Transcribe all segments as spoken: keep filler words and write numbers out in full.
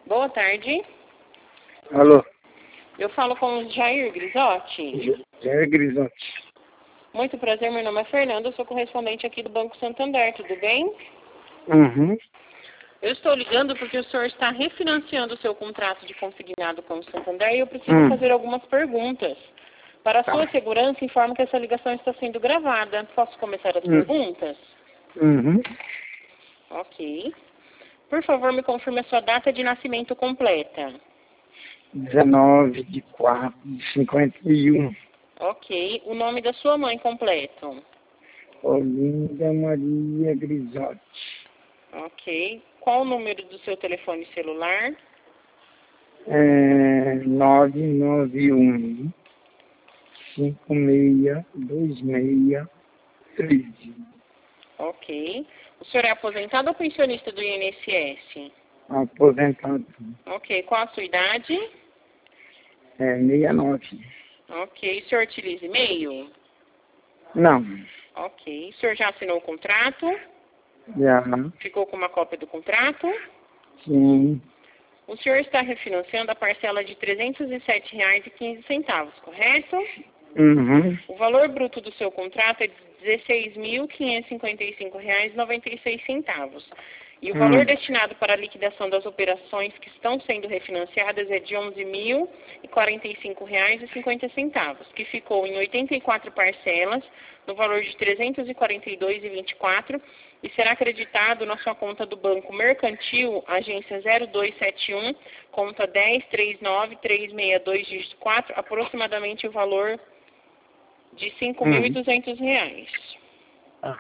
Boa tarde. Alô? Eu falo com o Jair Grisotti. Jair Grisotti. Muito prazer, meu nome é Fernanda, eu sou correspondente aqui do Banco Santander, tudo bem? Uhum. Eu estou ligando porque o senhor está refinanciando o seu contrato de consignado com o Santander e eu preciso Hum. fazer algumas perguntas. Para a Tá. sua segurança, informo que essa ligação está sendo gravada. Posso começar as Hum. perguntas? Uhum. Ok. Por favor, me confirme a sua data de nascimento completa. dezenove de quatro de cinquenta e um. Ok. O nome da sua mãe completo. Olinda Maria Grisotti. Ok. Qual o número do seu telefone celular? É, nove nove um cinco seis dois seis treze. Ok. O senhor é aposentado ou pensionista do I N S S? Aposentado. Ok. Qual a sua idade? É sessenta e nove. Ok. O senhor utiliza e-mail? Não. Ok. O senhor já assinou o contrato? Já. Ficou com uma cópia do contrato? Sim. O senhor está refinanciando a parcela de trezentos e sete reais e quinze centavos, correto? Uhum. O valor bruto do seu contrato é de dezesseis mil quinhentos e cinquenta e cinco reais e noventa e seis centavos. E o valor Hum. destinado para a liquidação das operações que estão sendo refinanciadas é de onze mil e quarenta e cinco reais e cinquenta centavos, que ficou em oitenta e quatro parcelas, no valor de trezentos e quarenta e dois reais e vinte e quatro centavos, e será acreditado na sua conta do Banco Mercantil, agência zero dois sete um, conta dez três nove três seis dois, dígito quatro, aproximadamente o valor de cinco mil e duzentos reais. Ah.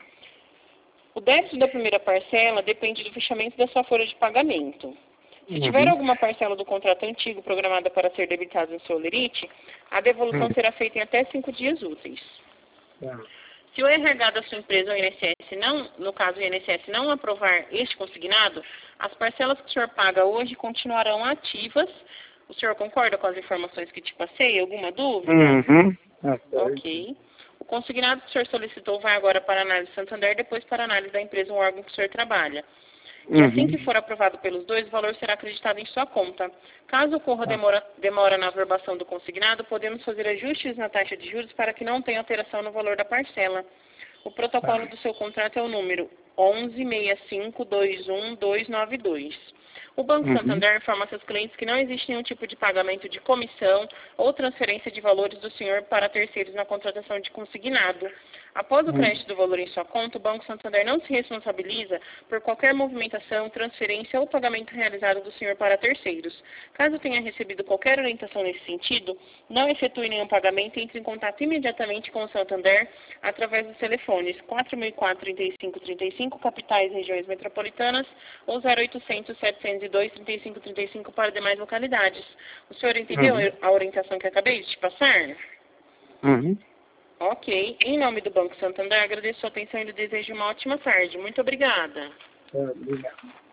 O débito da primeira parcela depende do fechamento da sua folha de pagamento. Se tiver Uhum. alguma parcela do contrato antigo programada para ser debitada no seu lerite, a devolução Hum. será feita em até cinco dias úteis. Tá. Se o R H da sua empresa ou I N S S não, no caso o I N S S não aprovar este consignado, as parcelas que o senhor paga hoje continuarão ativas. O senhor concorda com as informações que te passei? Alguma dúvida? Uhum. Tá certo. Ok. O consignado que o senhor solicitou vai agora para a análise Santander, depois para a análise da empresa ou órgão que o senhor trabalha. E assim que Uhum. for aprovado pelos dois, o valor será acreditado em sua conta. Caso ocorra Tá. demora, demora na averbação do consignado, podemos fazer ajustes na taxa de juros para que não tenha alteração no valor da parcela. O protocolo Tá. do seu contrato é o número onze seis cinco dois um dois nove dois. O Banco Uhum. Santander informa a seus clientes que não existe nenhum tipo de pagamento de comissão ou transferência de valores do senhor para terceiros na contratação de consignado. Após o Uhum. crédito do valor em sua conta, o Banco Santander não se responsabiliza por qualquer movimentação, transferência ou pagamento realizado do senhor para terceiros. Caso tenha recebido qualquer orientação nesse sentido, não efetue nenhum pagamento e entre em contato imediatamente com o Santander através dos telefones quatro mil e quatro, trinta e cinco trinta e cinco, capitais e regiões metropolitanas, ou zero oitocentos, setecentos e dois, trinta e cinco trinta e cinco para demais localidades. O senhor entendeu Uhum. a orientação que acabei de te passar? Uhum. Ok. Em nome do Banco Santander, agradeço a sua atenção e lhe desejo uma ótima tarde. Muito obrigada. Tá, obrigado.